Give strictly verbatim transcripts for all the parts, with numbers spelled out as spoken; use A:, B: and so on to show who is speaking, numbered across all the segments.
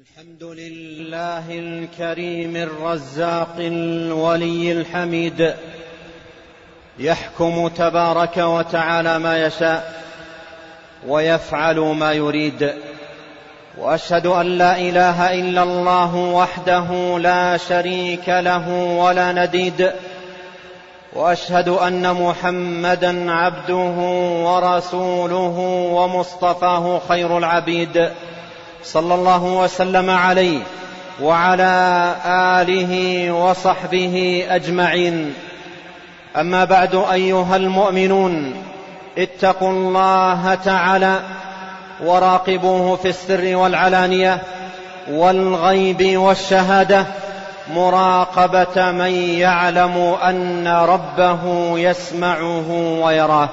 A: الحمد لله الكريم الرزاق الولي الحميد، يحكم تبارك وتعالى ما يشاء ويفعل ما يريد. وأشهد أن لا إله إلا الله وحده لا شريك له ولا نديد، وأشهد أن محمدًا عبده ورسوله ومصطفاه خير العبيد، صلى الله وسلم عليه وعلى آله وصحبه أجمعين. أما بعد، أيها المؤمنون، اتقوا الله تعالى وراقبوه في السر والعلانية والغيب والشهادة، مراقبة من يعلم أن ربه يسمعه ويراه.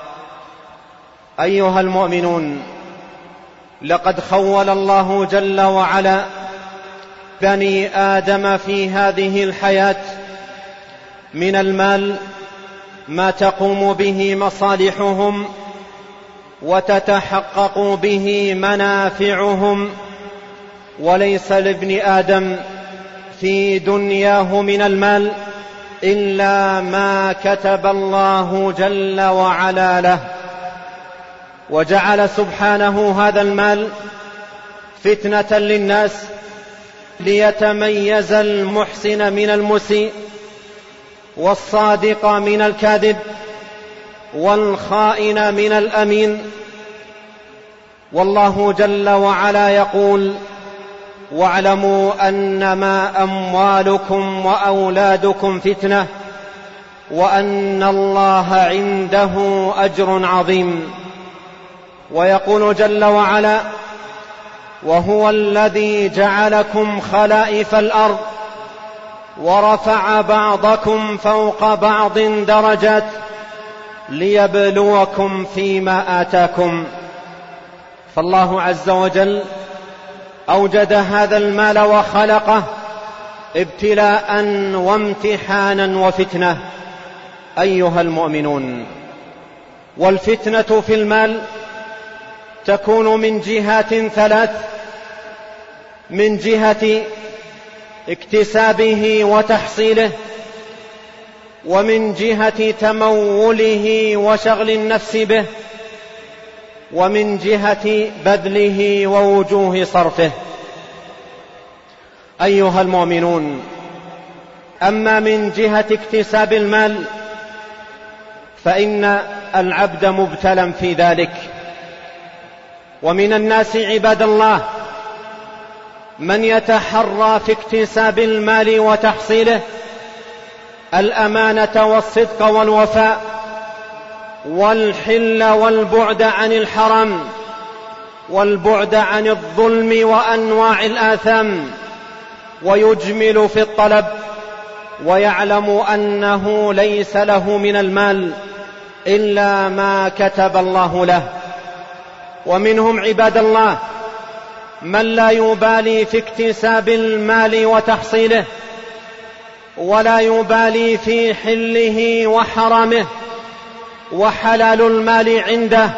A: أيها المؤمنون، لقد خول الله جل وعلا بني آدم في هذه الحياة من المال ما تقوم به مصالحهم وتتحقق به منافعهم، وليس لابن آدم في دنياه من المال إلا ما كتب الله جل وعلا له. وجعل سبحانه هذا المال فتنة للناس ليتميز المحسن من المسيء، والصادق من الكاذب، والخائن من الأمين. والله جل وعلا يقول: واعلموا أنما أموالكم وأولادكم فتنة وأن الله عنده أجر عظيم. ويقول جل وعلا: وهو الذي جعلكم خلائف الأرض ورفع بعضكم فوق بعض درجات ليبلوكم فيما آتاكم. فالله عز وجل أوجد هذا المال وخلقه ابتلاء وامتحانا وفتنة. أيها المؤمنون، والفتنة في المال تكون من جهات ثلاث: من جهة اكتسابه وتحصيله، ومن جهة تموله وشغل النفس به، ومن جهة بذله ووجوه صرفه. أيها المؤمنون، أما من جهة اكتساب المال فإن العبد مبتلى في ذلك. ومن الناس عباد الله من يتحرى في اكتساب المال وتحصيله الأمانة والصدق والوفاء والحل والبعد عن الحرام والبعد عن الظلم وأنواع الآثام، ويجمل في الطلب، ويعلم أنه ليس له من المال إلا ما كتب الله له. ومنهم عباد الله من لا يبالي في اكتساب المال وتحصيله، ولا يبالي في حله وحرامه، وحلال المال عنده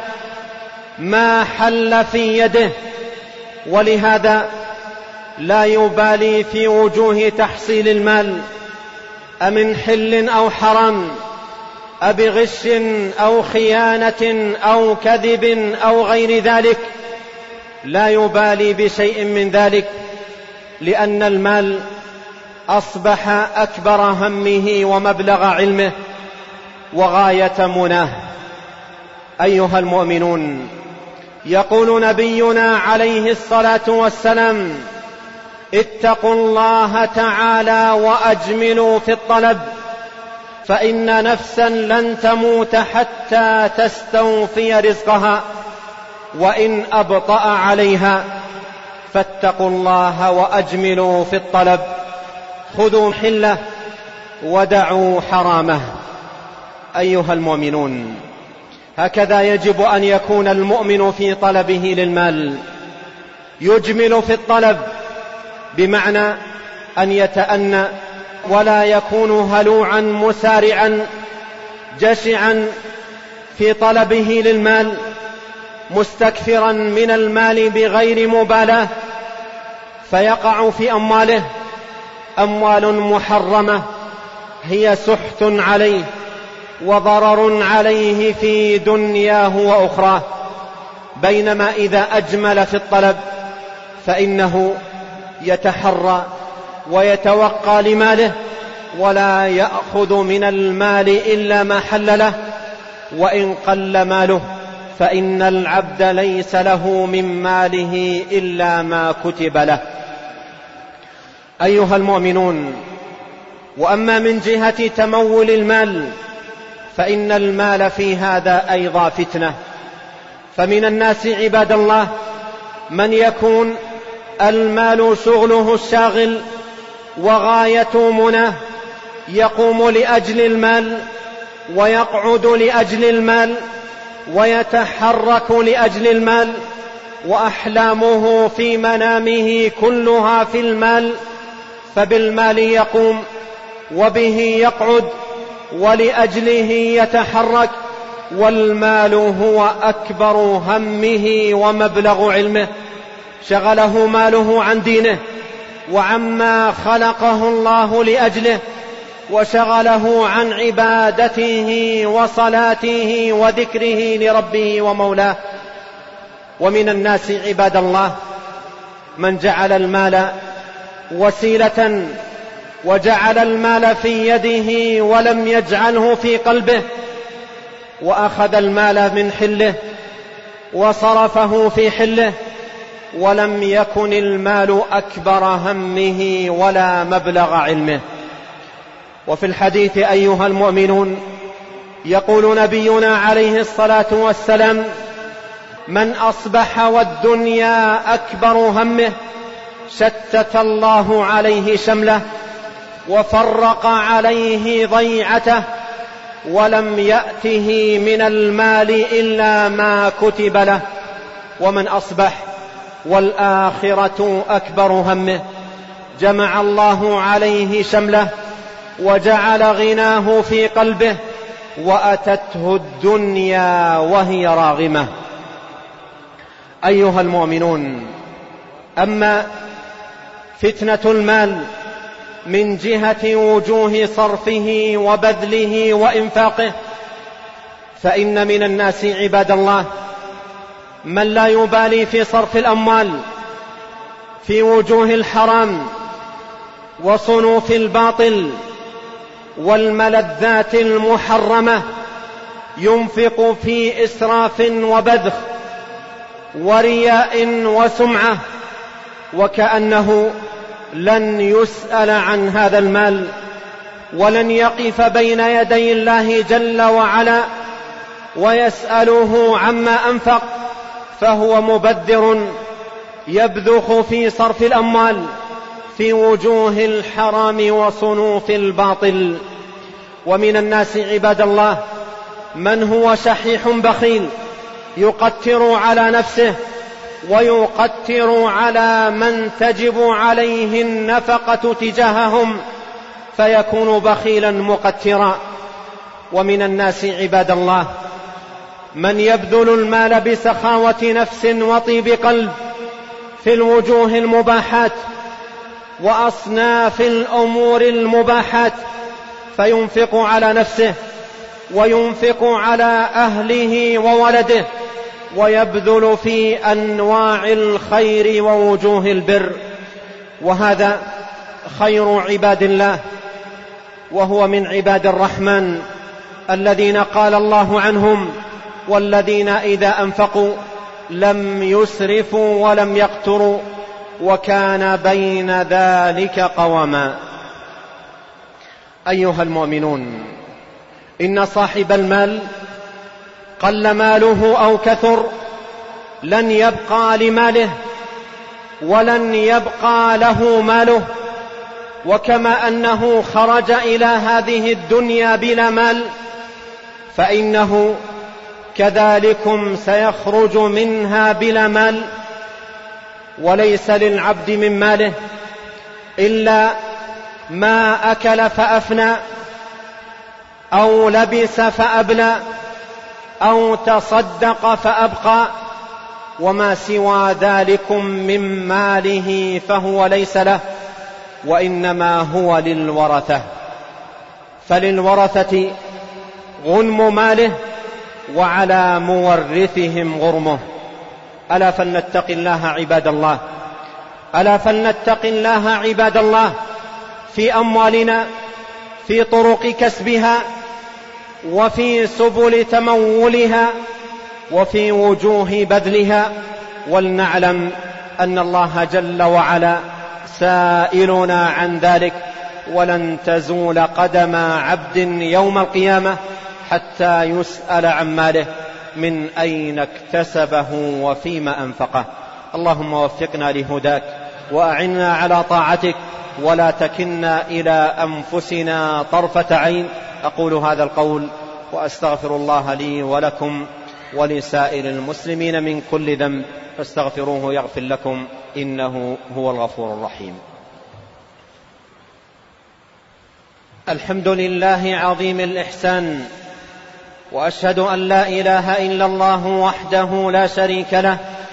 A: ما حل في يده، ولهذا لا يبالي في وجوه تحصيل المال، أمن حل أو حرام، أبغش أو خيانة أو كذب أو غير ذلك، لا يبالي بشيء من ذلك، لأن المال أصبح أكبر همه ومبلغ علمه وغاية مناه. أيها المؤمنون، يقول نبينا عليه الصلاة والسلام: اتقوا الله تعالى وأجملوا في الطلب، فإن نفسا لن تموت حتى تستوفي رزقها، وإن أبطأ عليها، فاتقوا الله وأجملوا في الطلب، خذوا حله ودعوا حرامه. أيها المؤمنون، هكذا يجب أن يكون المؤمن في طلبه للمال، يجمل في الطلب، بمعنى أن يتأنى ولا يكون هلوعا مسارعا جشعا في طلبه للمال، مستكثرا من المال بغير مبالاة، فيقع في أمواله أموال محرمة هي سحت عليه وضرر عليه في دنياه وأخراه، بينما إذا أجمل في الطلب فإنه يتحرى ويتوقى لماله ولا يأخذ من المال إلا ما حل له، وإن قل ماله فإن العبد ليس له من ماله إلا ما كتب له. أيها المؤمنون، وأما من جهة تمول المال فإن المال في هذا أيضا فتنة، فمن الناس عباد الله من يكون المال شغله الشاغل وغاية مناه، يقوم لأجل المال ويقعد لأجل المال ويتحرك لأجل المال، وأحلامه في منامه كلها في المال، فبالمال يقوم وبه يقعد ولأجله يتحرك، والمال هو أكبر همه ومبلغ علمه، شغله ماله عن دينه وعما خلقه الله لأجله، وشغله عن عبادته وصلاته وذكره لربه ومولاه. ومن الناس عباد الله من جعل المال وسيلة وجعل المال في يده ولم يجعله في قلبه، وأخذ المال من حله وصرفه في حله، ولم يكن المال أكبر همه ولا مبلغ علمه. وفي الحديث أيها المؤمنون يقول نبينا عليه الصلاة والسلام: من أصبح والدنيا أكبر همه شتت الله عليه شمله وفرق عليه ضيعته، ولم يأته من المال إلا ما كتب له. ومن أصبح والآخرة أكبر همه جمع الله عليه شمله وجعل غناه في قلبه وأتته الدنيا وهي راغمة. أيها المؤمنون، أما فتنة المال من جهة وجوه صرفه وبذله وإنفاقه، فإن من الناس عباد الله من لا يبالي في صرف الأموال في وجوه الحرام وصنوف الباطل والملذات المحرمة، ينفق في إسراف وبذخ ورياء وسمعة، وكأنه لن يسأل عن هذا المال ولن يقف بين يدي الله جل وعلا ويسأله عما أنفق، فهو مبذر يبذخ في صرف الأموال في وجوه الحرام وصنوف الباطل. ومن الناس عباد الله من هو شحيح بخيل يقتر على نفسه ويقتر على من تجب عليه النفقة تجاههم، فيكون بخيلا مقترا. ومن الناس عباد الله من يبذل المال بسخاوة نفس وطيب قلب في الوجوه المباحات وأصناف الأمور المباحات، فينفق على نفسه وينفق على أهله وولده ويبذل في أنواع الخير ووجوه البر، وهذا خير عباد الله، وهو من عباد الرحمن الذين قال الله عنهم: والذين إذا أنفقوا لم يسرفوا ولم يقتروا وكان بين ذلك قواما. أيها المؤمنون، إن صاحب المال قل ماله أو كثر لن يبقى لماله ولن يبقى له ماله، وكما أنه خرج إلى هذه الدنيا بلا مال فإنه كذلكم سيخرج منها بلا مال. وليس للعبد من ماله إلا ما أكل فأفنى أو لبس فأبلى أو تصدق فأبقى، وما سوى ذلكم من ماله فهو ليس له، وإنما هو للورثة. فللورثة غنم ماله، وعلى مورثهم غرمه. ألا فلنتق الله عباد الله، ألا فلنتق الله عباد الله في أموالنا، في طرق كسبها، وفي سبل تمولها، وفي وجوه بذلها، ولنعلم أن الله جل وعلا سائلنا عن ذلك، ولن تزول قدم عبد يوم القيامة حتى يسأل عن ماله من أين اكتسبه وفيما أنفقه. اللهم وفقنا لهداك وأعنا على طاعتك، ولا تكلنا إلى أنفسنا طرفة عين. أقول هذا القول وأستغفر الله لي ولكم ولسائر المسلمين من كل ذنب، فاستغفروه يغفر لكم، إنه هو الغفور الرحيم. الحمد لله عظيم الإحسان، وأشهد أن لا إله إلا الله وحده لا شريك له،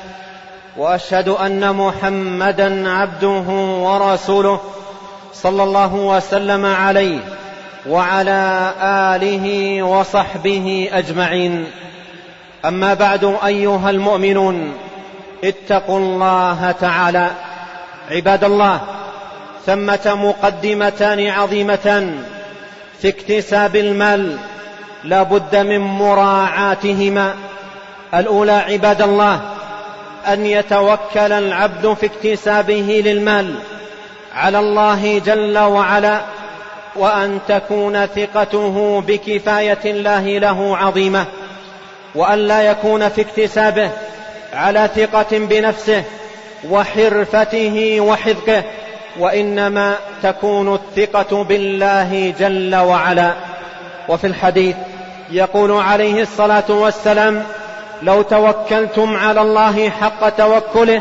A: وأشهد أن محمدا عبده ورسوله صلى الله وسلم عليه وعلى آله وصحبه أجمعين. أما بعد، أيها المؤمنون، اتقوا الله تعالى. عباد الله، ثمة مقدمتان عظيمتان في اكتساب المال لا بد من مراعاتهما. الأولى عباد الله أن يتوكل العبد في اكتسابه للمال على الله جل وعلا، وأن تكون ثقته بكفاية الله له عظيمة، وأن لا يكون في اكتسابه على ثقة بنفسه وحرفته وحذقه، وإنما تكون الثقة بالله جل وعلا. وفي الحديث يقول عليه الصلاة والسلام: لو توكلتم على الله حق توكله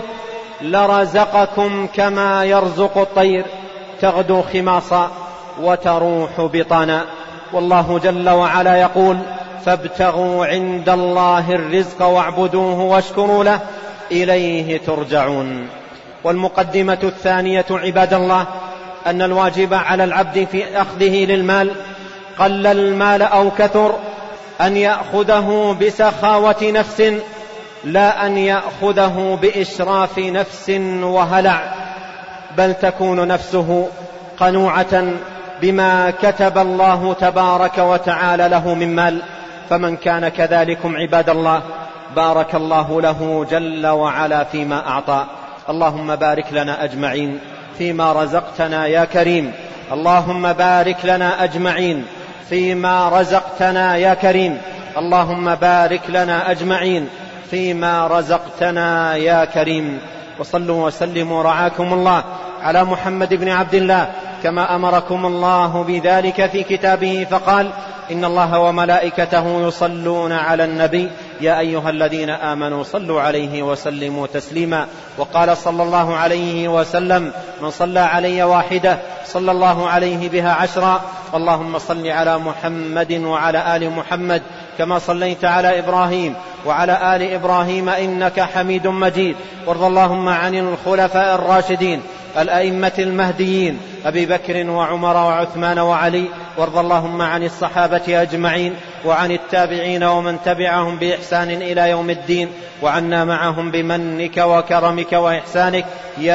A: لرزقكم كما يرزق الطير تغدو خماصا وتروح بطانا. والله جل وعلا يقول: فابتغوا عند الله الرزق واعبدوه واشكروا له إليه ترجعون. والمقدمة الثانية عباد الله أن الواجب على العبد في أخذه للمال، قل المال أو كثر، أن يأخذه بسخاوة نفس، لا أن يأخذه بإشراف نفس وهلع، بل تكون نفسه قنوعة بما كتب الله تبارك وتعالى له من مال. فمن كان كذلكم عباد الله بارك الله له جل وعلا فيما أعطى. اللهم بارك لنا أجمعين فيما رزقتنا يا كريم، اللهم بارك لنا أجمعين فيما رزقتنا يا كريم، اللهم بارك لنا أجمعين فيما رزقتنا يا كريم. وصلوا وسلموا رعاكم الله على محمد بن عبد الله كما أمركم الله بذلك في كتابه، فقال: إن الله وملائكته يصلون على النبي يا أيها الذين آمنوا صلوا عليه وسلموا تسليما. وقال صلى الله عليه وسلم: من صلى علي واحدة صلى الله عليه بها عشرا. اللهم صل على محمد وعلى آل محمد كما صليت على إبراهيم وعلى آل إبراهيم إنك حميد مجيد. وارض اللهم عن الخلفاء الراشدين الأئمة المهديين أبي بكر وعمر وعثمان وعلي. وارض اللهم عن الصحابة أجمعين وعن التابعين ومن تبعهم بإحسان إلى يوم الدين، وعنا معهم بمنك وكرمك وإحسانك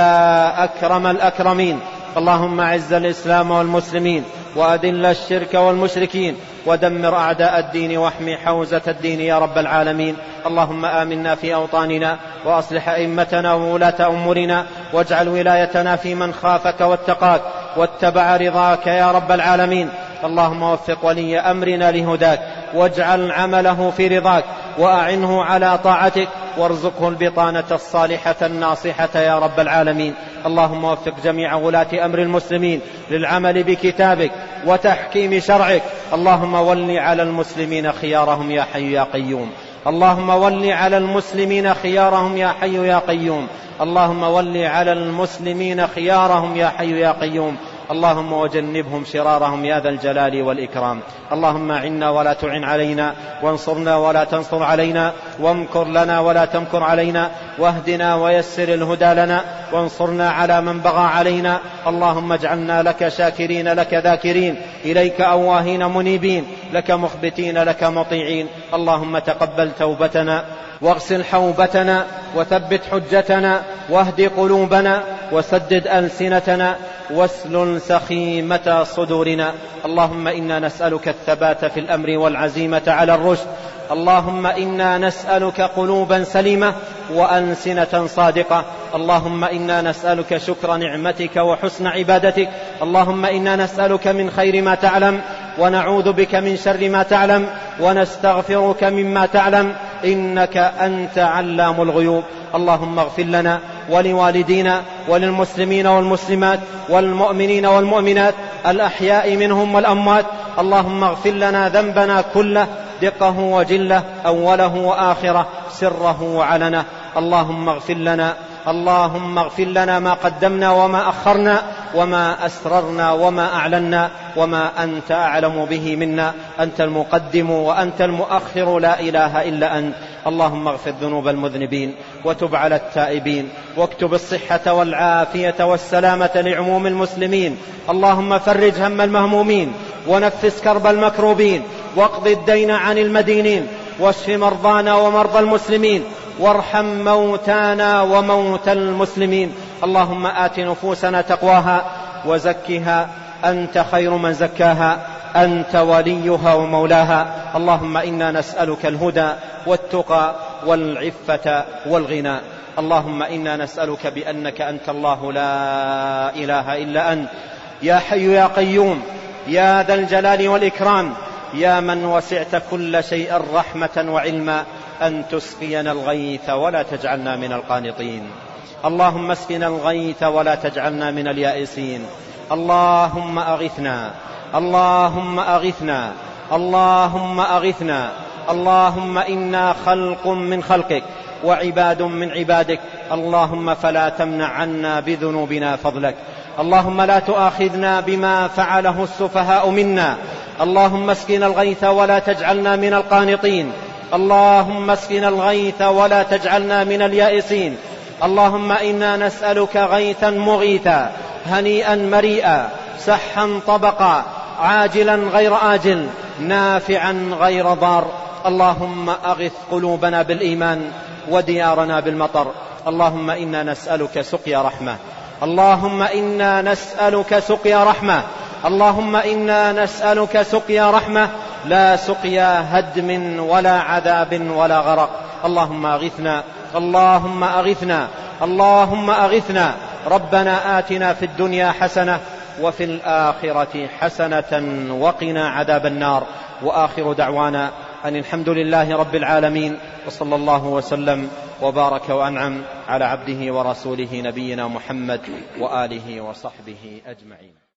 A: يا أكرم الأكرمين. اللهم أعز الإسلام والمسلمين، وأذل الشرك والمشركين، ودمر أعداء الدين، واحمي حوزة الدين يا رب العالمين. اللهم آمنا في أوطاننا، وأصلح أئمتنا وولاة أمورنا، واجعل ولايتنا في من خافك واتقاك واتبع رضاك يا رب العالمين. اللهم وفق ولي أمرنا لهداك، واجعل عمله في رضاك، وأعنه على طاعتك، وارزقه البطانة الصالحة الناصحة يا رب العالمين. اللهم وفق جميع ولاة أمر المسلمين للعمل بكتابك وتحكيم شرعك. اللهم ول على المسلمين خيارهم يا حي يا قيوم. اللهم ول على المسلمين خيارهم يا حي يا قيوم. اللهم ول على المسلمين خيارهم يا حي يا قيوم. اللهم وجنبهم شرارهم يا ذا الجلال والإكرام. اللهم أعنا ولا تعن علينا، وانصرنا ولا تنصر علينا، وامكر لنا ولا تمكر علينا، واهدنا ويسر الهدى لنا، وانصرنا على من بغى علينا. اللهم اجعلنا لك شاكرين لك ذاكرين، إليك أواهين منيبين، لك مخبتين لك مطيعين. اللهم تقبل توبتنا واغسل حوبتنا وثبت حجتنا واهد قلوبنا وسدد ألسنتنا واسلل سخيمة صدورنا. اللهم إنا نسألك الثبات في الأمر والعزيمة على الرشد. اللهم إنا نسألك قلوبا سليمة وألسنة صادقة. اللهم إنا نسألك شكر نعمتك وحسن عبادتك. اللهم إنا نسألك من خير ما تعلم ونعوذ بك من شر ما تعلم ونستغفرك مما تعلم، إنك أنت علام الغيوب. اللهم اغفر لنا ولوالدينا وللمسلمين والمسلمات والمؤمنين والمؤمنات الأحياء منهم والأموات. اللهم اغفر لنا ذنبنا كله، دقه وجله، أوله وآخره، سره وعلنه. اللهم اغفر لنا اللهم اغفر لنا ما قدمنا وما أخرنا وما أسررنا وما أعلنا وما أنت أعلم به منا. أنت المقدم وأنت المؤخر، لا إله إلا أنت. اللهم اغفر ذنوب المذنبين وتب على التائبين، واكتب الصحة والعافية والسلامة لعموم المسلمين. اللهم فرج هم المهمومين ونفس كرب المكروبين، واقض الدين عن المدينين، واشف مرضانا ومرضى المسلمين، وارحم موتانا وموتى المسلمين. اللهم آت نفوسنا تقواها وزكها، أنت خير من زكاها، أنت وليها ومولاها. اللهم إنا نسألك الهدى والتقى والعفة والغنى. اللهم إنا نسألك بأنك أنت الله لا إله إلا أنت، يا حي يا قيوم، يا ذا الجلال والإكرام، يا من وسعت كل شيء رحمة وعلما، أن تسقينا الغيث ولا تجعلنا من القانطين. اللهم اسقنا الغيث ولا تجعلنا من اليائسين. اللهم أغثنا اللهم أغثنا اللهم أغثنا. اللهم إنا خلق من خلقك وعباد من عبادك، اللهم فلا تمنع عنا بذنوبنا فضلك. اللهم لا تؤاخذنا بما فعله السفهاء منا. اللهم اسقنا الغيث ولا تجعلنا من القانطين. اللهم اسقنا الغيث ولا تجعلنا من اليائسين. اللهم إنا نسألك غيثا مغيثا، هنيئا مريئا، سحا طبقا، عاجلا غير آجل، نافعا غير ضار. اللهم أغث قلوبنا بالإيمان وديارنا بالمطر. اللهم إنا نسألك سقيا رحمة. اللهم إنا نسألك سقيا رحمة. اللهم إنا نسألك سقيا رحمة، لا سقيا هدم ولا عذاب ولا غرق. اللهم أغثنا اللهم أغثنا اللهم أغثنا. ربنا آتنا في الدنيا حسنة وفي الآخرة حسنة وقنا عذاب النار. وآخر دعوانا أن الحمد لله رب العالمين، وصلى الله وسلم وبارك وأنعم على عبده ورسوله نبينا محمد وآله وصحبه أجمعين.